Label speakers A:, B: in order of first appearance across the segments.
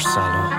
A: سلام.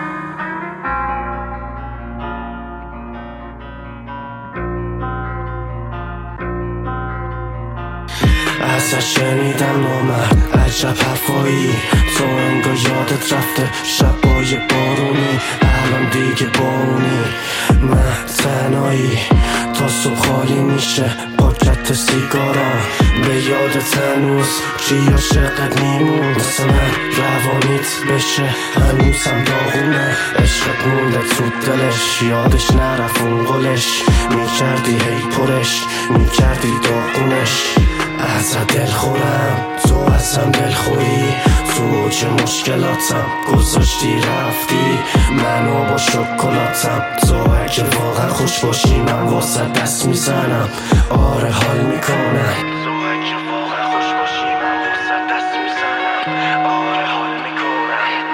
A: ازش شنیدم نامرد عجب حرفایی، تو انگار یادت رفته شبای بارونی، الان دیگه بارونی من تنهایی، تا صبح خالی میشه پاکت سیگارا، به یادت هنوز چی عاشقت میمون، مثل من روانیت بشه هنوزم داغونه، عشقت مونده تو دلش یادش نرفت اون قلش، میکردی هی پرش میکردی داغونش، ازت دل خورم تو ازم دل خوری، تو چه مشکلاتم گذاشتی رفتی منو با شکلاتم، تو اگه واقعا خوش باشی من واسه دست میزنم، آره حال میکنم، تو اگه واقعا خوش باشی من واسه دست میزنم، آره حال میکنم.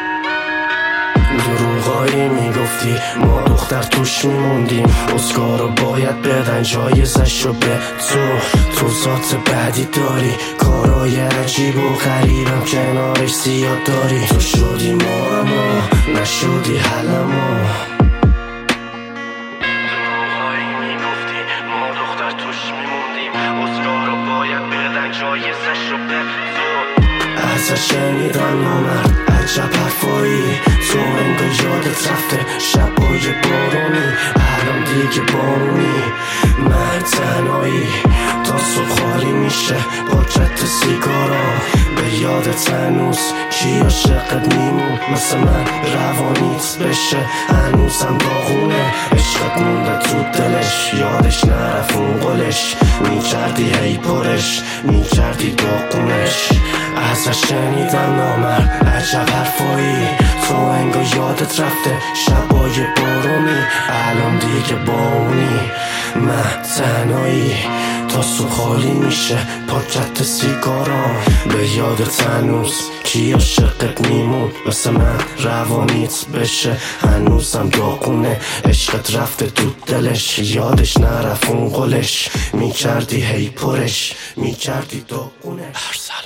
A: دروغایی میگفتی ما دختر توش میموندیم، اسکارو باید بدن جایزشو به تو ذات بدی داری، کارای عجیب و غریبم کنارش زیاد داری، تو شدی ما اما نشدی حل ما. دروغایی میگفتی ما دختر توش میموندیم، اسکارو باید بدن جایزشو به ازش شنیدم نامرد عجب حرفایی، تو انگار یادت رفته شبای بارونی، الان دیگه بارونی من تنهایی، تا صبح خالی میشه پاکت سیگارا، به یادت هنوز کی عاشقت میمون، مثل من روانیت بشه هنوزم داغونه، عشقت مونده تو دلش یادش نرفت اون قلش، میکردی هی پرش میکردی داغونش، ازش شنیدم نامرد عجب حرفایی، تو انگار یادت رفته شبای بارونی، الان دیگه بارونی من تنهایی، تا صبح خالی میشه پاکت سیگارا، به یادت هنوز کی عاشقت میمون، مثل من روانیت بشه هنوزم داغونه، عشقت رفته تو دلش یادش نرفت اون قلش، میکردی هی پرش میکردی داغونه.